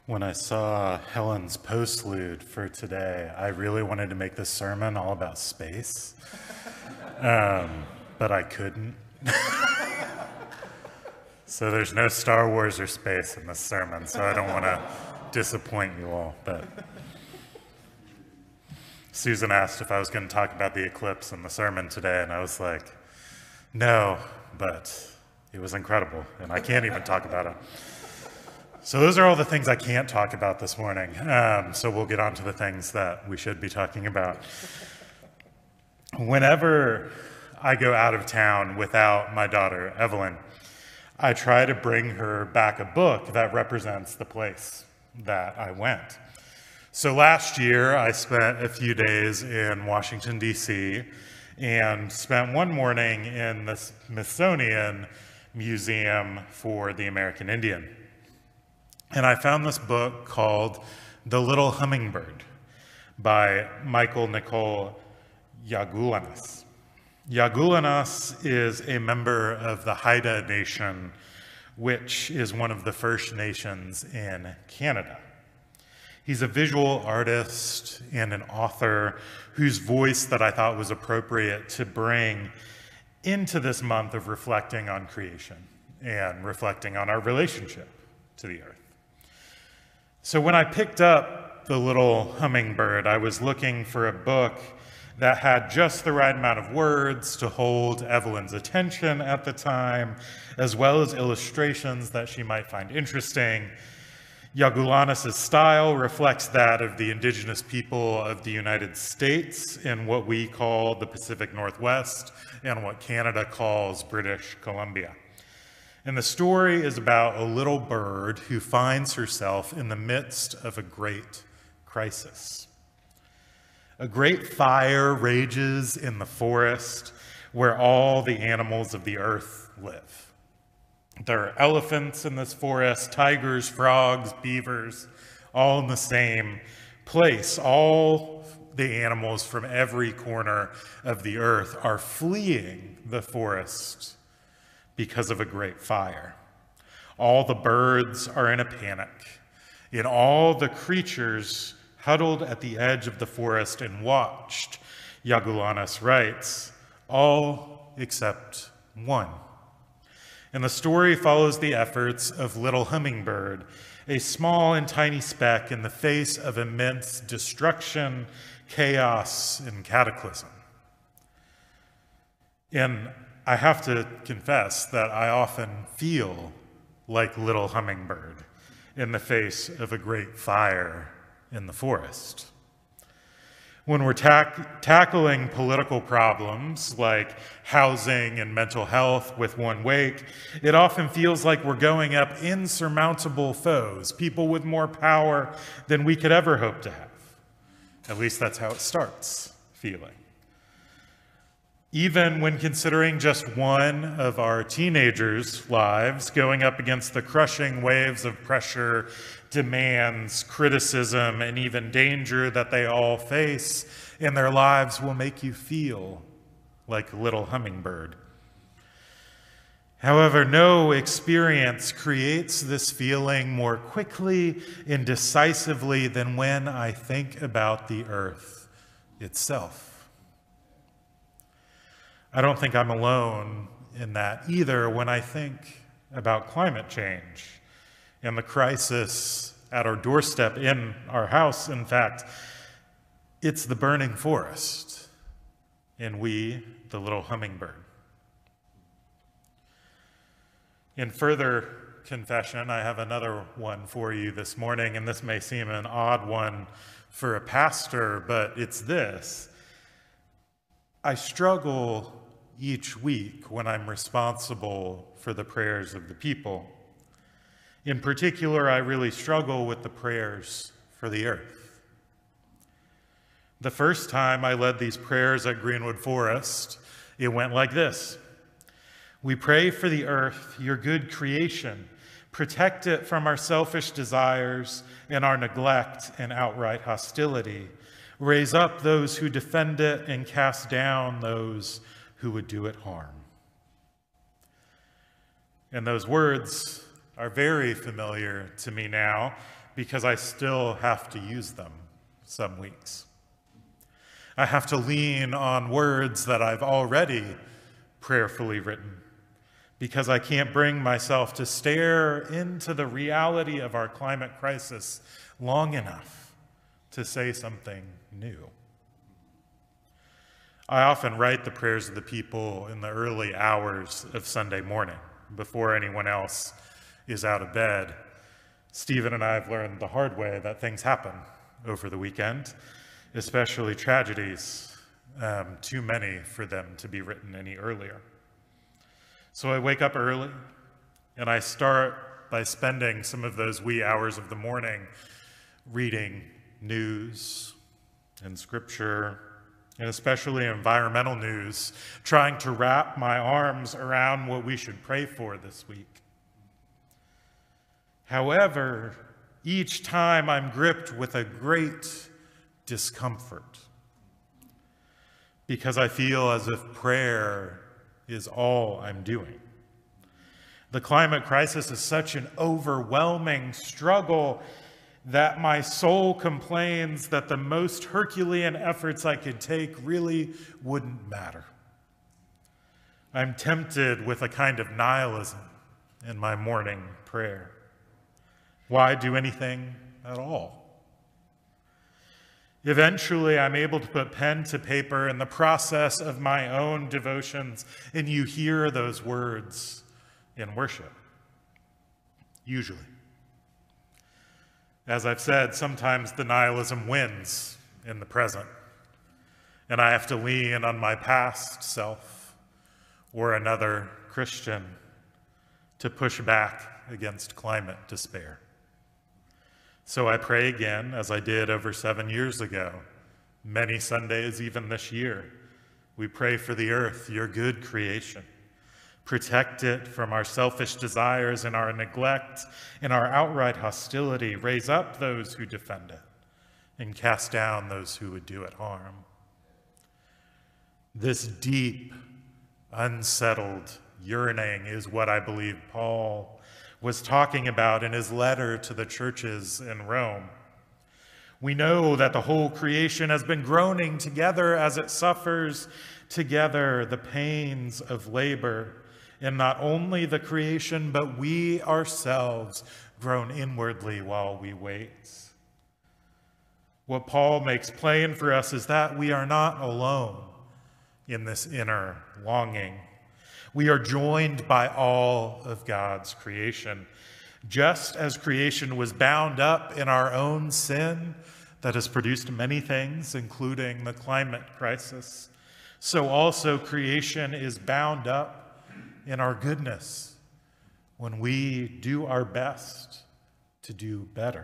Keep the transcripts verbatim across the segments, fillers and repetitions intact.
When I saw Helen's postlude for today, I really wanted to make this sermon all about space, um, but I couldn't. So there's no Star Wars or space in this sermon, so I don't want to disappoint you all. But Susan asked if I was going to talk about the eclipse in the sermon today, and I was like, no, but it was incredible, and I can't even talk about it. So those are all the things I can't talk about this morning. Um, so we'll get on to the things that we should be talking about. Whenever I go out of town without my daughter, Evelyn, I try to bring her back a book that represents the place that I went. So last year, I spent a few days in Washington, D C, and spent one morning in the Smithsonian Museum for the American Indian. And I found this book called The Little Hummingbird by Michael Nicole Yagulanis. Yagulanis is a member of the Haida Nation, which is one of the First Nations in Canada. He's a visual artist and an author whose voice that I thought was appropriate to bring into this month of reflecting on creation and reflecting on our relationship to the earth. So when I picked up The Little Hummingbird, I was looking for a book that had just the right amount of words to hold Evelyn's attention at the time, as well as illustrations that she might find interesting. Yagulanis' style reflects that of the indigenous people of the United States in what we call the Pacific Northwest and what Canada calls British Columbia. And the story is about a little bird who finds herself in the midst of a great crisis. A great fire rages in the forest where all the animals of the earth live. There are elephants in this forest, tigers, frogs, beavers, all in the same place. All the animals from every corner of the earth are fleeing the forest because of a great fire. All the birds are in a panic, and all the creatures huddled at the edge of the forest and watched, Yagulanis writes, all except one. And the story follows the efforts of Little Hummingbird, a small and tiny speck in the face of immense destruction, chaos, and cataclysm. And I have to confess that I often feel like Little Hummingbird in the face of a great fire in the forest. When we're tack- tackling political problems like housing and mental health with one wake, it often feels like we're going up insurmountable foes, people with more power than we could ever hope to have. At least that's how it starts feeling. Even when considering just one of our teenagers' lives going up against the crushing waves of pressure, demands, criticism, and even danger that they all face in their lives will make you feel like a little hummingbird. However, no experience creates this feeling more quickly and decisively than when I think about the earth itself. I don't think I'm alone in that either when I think about climate change and the crisis at our doorstep in our house. In fact, it's the burning forest, and we, the little hummingbird. In further confession, I have another one for you this morning, and this may seem an odd one for a pastor, but it's this. I struggle each week when I'm responsible for the prayers of the people. In particular, I really struggle with the prayers for the earth. The first time I led these prayers at Greenwood Forest, it went like this. We pray for the earth, your good creation. Protect it from our selfish desires and our neglect and outright hostility. Raise up those who defend it and cast down those who would do it harm. And those words are very familiar to me now because I still have to use them some weeks. I have to lean on words that I've already prayerfully written, because I can't bring myself to stare into the reality of our climate crisis long enough to say something new. I often write the prayers of the people in the early hours of Sunday morning, before anyone else is out of bed. Stephen and I have learned the hard way that things happen over the weekend, especially tragedies, um, too many for them to be written any earlier. So I wake up early, and I start by spending some of those wee hours of the morning reading news and scripture, and especially environmental news, trying to wrap my arms around what we should pray for this week. However, each time I'm gripped with a great discomfort, because I feel as if prayer is all I'm doing. The climate crisis is such an overwhelming struggle that my soul complains that the most Herculean efforts I could take really wouldn't matter. I'm tempted with a kind of nihilism in my morning prayer. Why do anything at all? Eventually, I'm able to put pen to paper in the process of my own devotions, and you hear those words in worship, usually. As I've said, sometimes the nihilism wins in the present, and I have to lean on my past self or another Christian to push back against climate despair. So I pray again, as I did over seven years ago, many Sundays even this year. We pray for the earth, your good creation. Protect it from our selfish desires and our neglect and our outright hostility. Raise up those who defend it and cast down those who would do it harm. This deep, unsettled yearning is what I believe Paul was talking about in his letter to the churches in Rome. We know that the whole creation has been groaning together as it suffers together the pains of labor. And not only the creation, but we ourselves groan inwardly while we wait. What Paul makes plain for us is that we are not alone in this inner longing. We are joined by all of God's creation. Just as creation was bound up in our own sin that has produced many things, including the climate crisis, so also creation is bound up in our goodness when we do our best to do better.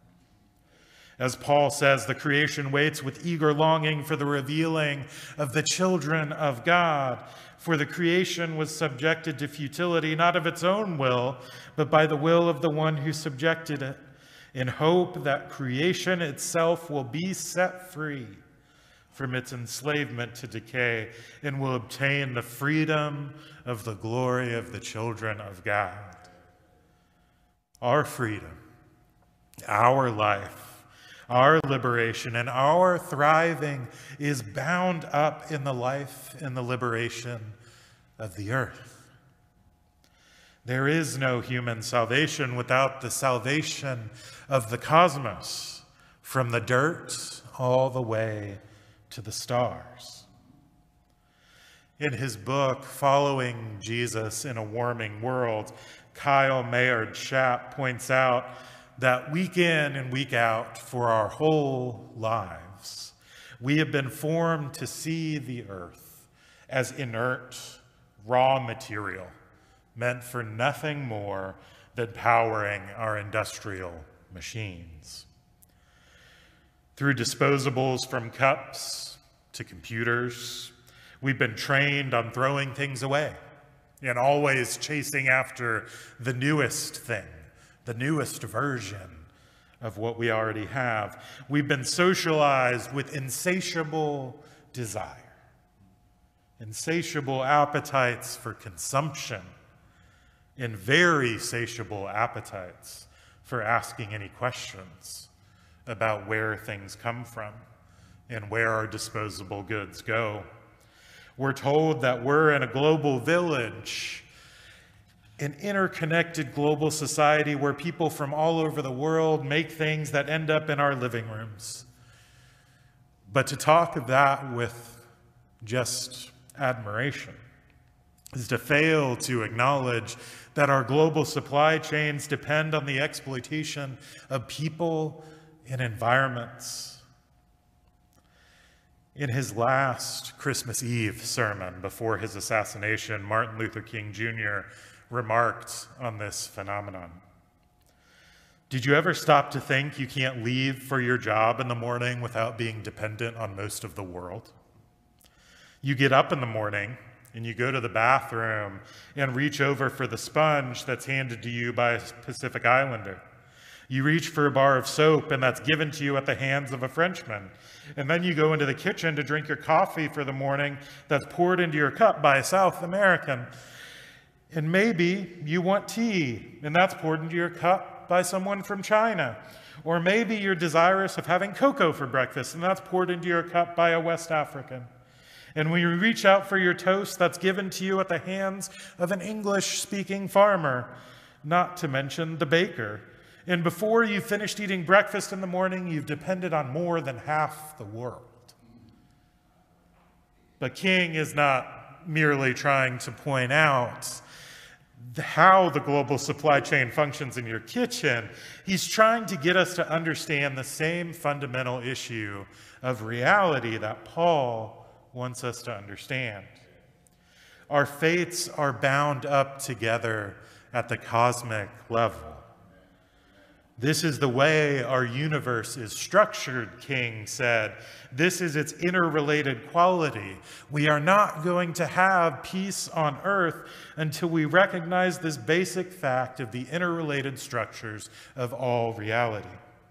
As Paul says, the creation waits with eager longing for the revealing of the children of God. For the creation was subjected to futility, not of its own will, but by the will of the one who subjected it, in hope that creation itself will be set free from its enslavement to decay and will obtain the freedom of the glory of the children of God. Our freedom, our life, our liberation, and our thriving is bound up in the life and the liberation of the earth. There is no human salvation without the salvation of the cosmos, from the dirt all the way to the stars. In his book, Following Jesus in a Warming World, Kyle Maynard Schaap points out that week in and week out for our whole lives, we have been formed to see the earth as inert, raw material, meant for nothing more than powering our industrial machines. Through disposables from cups to computers, we've been trained on throwing things away and always chasing after the newest thing, the newest version of what we already have. We've been socialized with insatiable desire, insatiable appetites for consumption, and very satiable appetites for asking any questions about where things come from and where our disposable goods go. We're told that we're in a global village, an interconnected global society where people from all over the world make things that end up in our living rooms. But to talk of that with just admiration is to fail to acknowledge that our global supply chains depend on the exploitation of people and environments. In his last Christmas Eve sermon before his assassination, Martin Luther King Junior remarked on this phenomenon. Did you ever stop to think you can't leave for your job in the morning without being dependent on most of the world? You get up in the morning and you go to the bathroom and reach over for the sponge that's handed to you by a Pacific Islander. You reach for a bar of soap and that's given to you at the hands of a Frenchman. And then you go into the kitchen to drink your coffee for the morning that's poured into your cup by a South American. And maybe you want tea and that's poured into your cup by someone from China. Or maybe you're desirous of having cocoa for breakfast and that's poured into your cup by a West African. And when you reach out for your toast, that's given to you at the hands of an English-speaking farmer, not to mention the baker. And before you've finished eating breakfast in the morning, you've depended on more than half the world. But King is not merely trying to point out how the global supply chain functions in your kitchen. He's trying to get us to understand the same fundamental issue of reality that Paul wants us to understand. Our fates are bound up together at the cosmic level. This is the way our universe is structured, King said. This is its interrelated quality. We are not going to have peace on earth until we recognize this basic fact of the interrelated structures of all reality.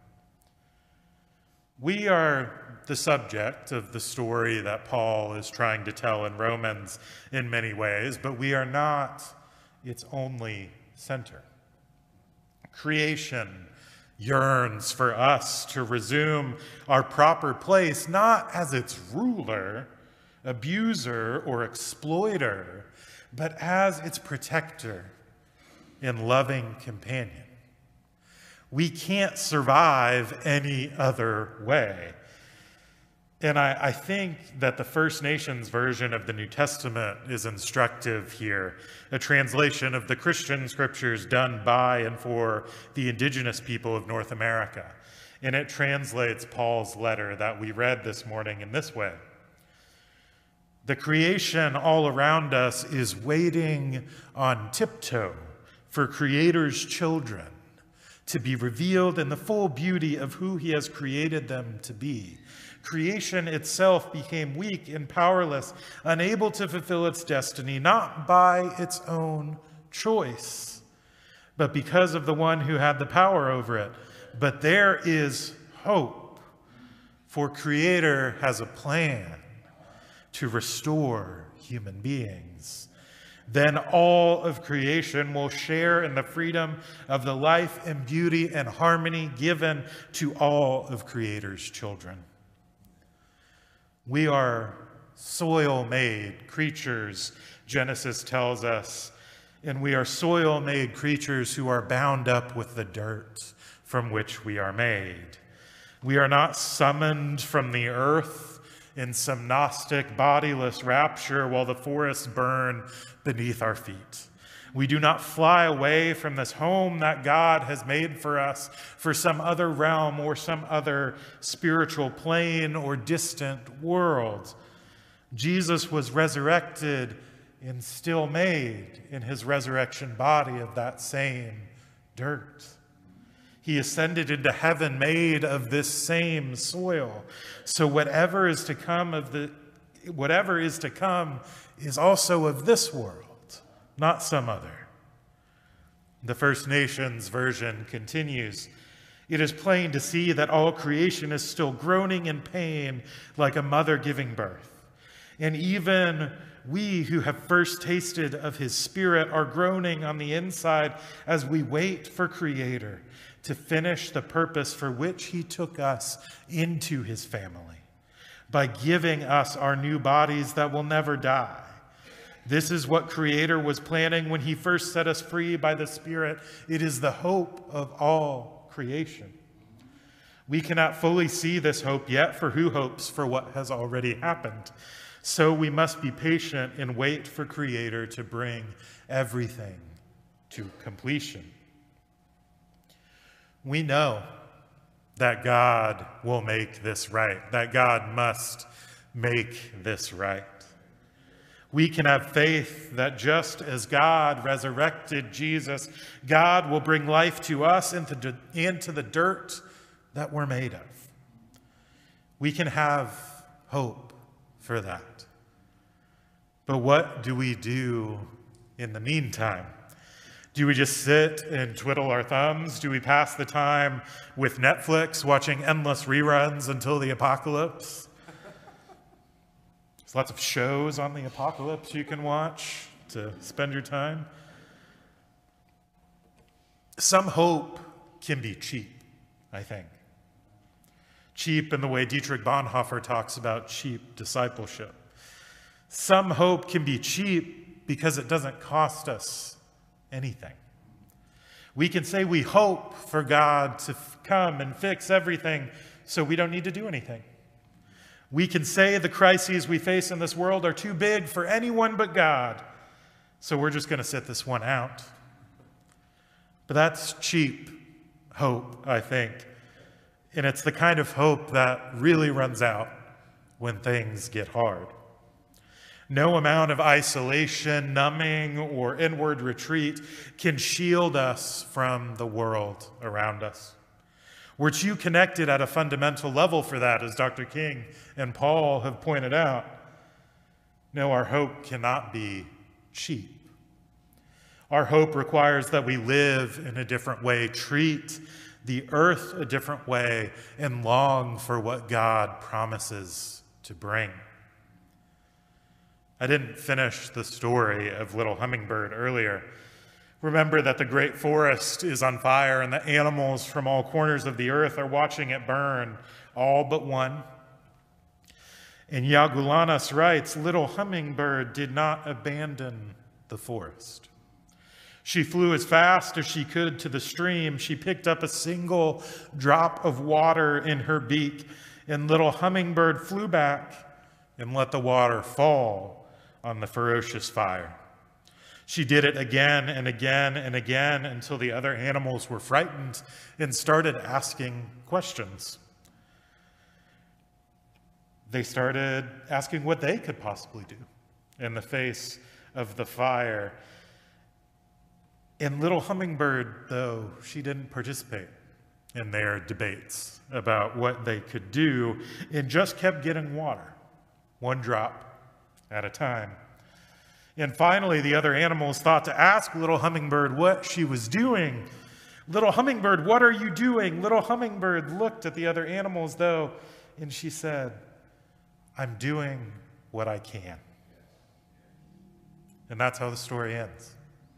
We are the subject of the story that Paul is trying to tell in Romans in many ways, but we are not its only center. Creation yearns for us to resume our proper place, not as its ruler, abuser, or exploiter, but as its protector and loving companion. We can't survive any other way. And I, I think that the First Nations version of the New Testament is instructive here, a translation of the Christian scriptures done by and for the indigenous people of North America. And it translates Paul's letter that we read this morning in this way. The creation all around us is waiting on tiptoe for Creator's children to be revealed in the full beauty of who he has created them to be. Creation itself became weak and powerless, unable to fulfill its destiny, not by its own choice, but because of the one who had the power over it. But there is hope, for Creator has a plan to restore human beings. Then all of creation will share in the freedom of the life and beauty and harmony given to all of Creator's children. We are soil-made creatures, Genesis tells us, and we are soil-made creatures who are bound up with the dirt from which we are made. We are not summoned from the earth in some Gnostic bodiless rapture while the forests burn beneath our feet. We do not fly away from this home that God has made for us for some other realm or some other spiritual plane or distant world. Jesus was resurrected and still made in his resurrection body of that same dirt. He ascended into heaven made of this same soil. So whatever is to come of the whatever is to come is also of this world, not some other. The First Nations version continues, "It is plain to see that all creation is still groaning in pain like a mother giving birth. And even we who have first tasted of his Spirit are groaning on the inside as we wait for Creator to finish the purpose for which he took us into his family by giving us our new bodies that will never die. This is what Creator was planning when he first set us free by the Spirit. It is the hope of all creation. We cannot fully see this hope yet, for who hopes for what has already happened? So we must be patient and wait for Creator to bring everything to completion. We know that God will make this right, that God must make this right. We can have faith that just as God resurrected Jesus, God will bring life to us into, into the dirt that we're made of. We can have hope for that. But what do we do in the meantime? Do we just sit and twiddle our thumbs? Do we pass the time with Netflix, watching endless reruns until the apocalypse? There's lots of shows on the apocalypse you can watch to spend your time. Some hope can be cheap, I think. Cheap in the way Dietrich Bonhoeffer talks about cheap discipleship. Some hope can be cheap because it doesn't cost us anything. We can say we hope for God to f- come and fix everything so we don't need to do anything. We can say the crises we face in this world are too big for anyone but God, so we're just going to sit this one out. But that's cheap hope, I think. And it's the kind of hope that really runs out when things get hard. No amount of isolation, numbing, or inward retreat can shield us from the world around us. We're too connected at a fundamental level for that, as Doctor King and Paul have pointed out. No, our hope cannot be cheap. Our hope requires that we live in a different way, treat the earth a different way, and long for what God promises to bring. I didn't finish the story of Little Hummingbird earlier. Remember that the great forest is on fire and the animals from all corners of the earth are watching it burn, all but one. And Yagulanas writes, Little Hummingbird did not abandon the forest. She flew as fast as she could to the stream. She picked up a single drop of water in her beak, and Little Hummingbird flew back and let the water fall on the ferocious fire. She did it again and again and again until the other animals were frightened and started asking questions. They started asking what they could possibly do in the face of the fire. And Little Hummingbird, though, she didn't participate in their debates about what they could do and just kept getting water, one drop at a time. And finally, the other animals thought to ask Little Hummingbird what she was doing. Little Hummingbird, what are you doing? Little Hummingbird looked at the other animals, though, and she said, I'm doing what I can. And that's how the story ends.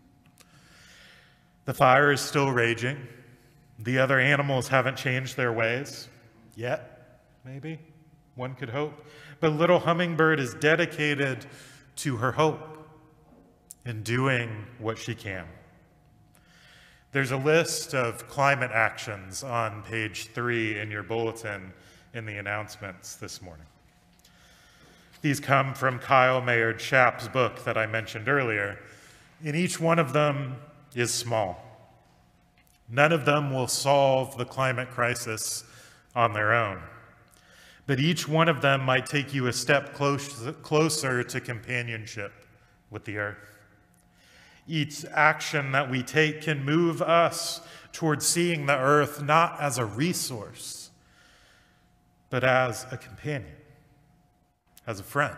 The fire is still raging. The other animals haven't changed their ways yet, maybe. One could hope. But Little Hummingbird is dedicated to her hope and doing what she can. There's a list of climate actions on page three in your bulletin in the announcements this morning. These come from Kyle Maynard Schaap's book that I mentioned earlier, and each one of them is small. None of them will solve the climate crisis on their own, but each one of them might take you a step close, closer to companionship with the earth. Each action that we take can move us towards seeing the earth not as a resource, but as a companion, as a friend.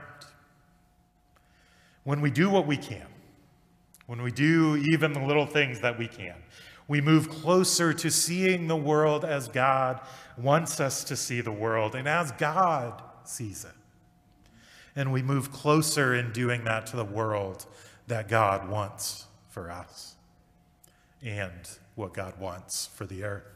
When we do what we can, when we do even the little things that we can, we move closer to seeing the world as God wants us to see the world and as God sees it. And we move closer in doing that to the world that God wants for us and what God wants for the earth.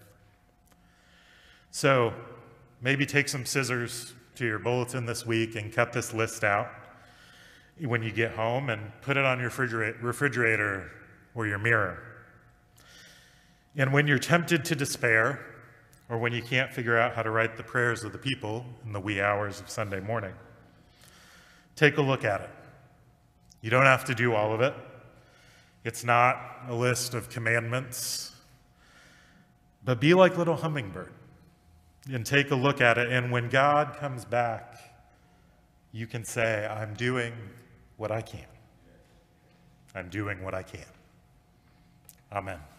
So maybe take some scissors to your bulletin this week and cut this list out when you get home and put it on your refrigerator or your mirror. And when you're tempted to despair, or when you can't figure out how to write the prayers of the people in the wee hours of Sunday morning, take a look at it. You don't have to do all of it. It's not a list of commandments. But be like little hummingbird and take a look at it. And when God comes back, you can say, I'm doing what I can. I'm doing what I can. Amen.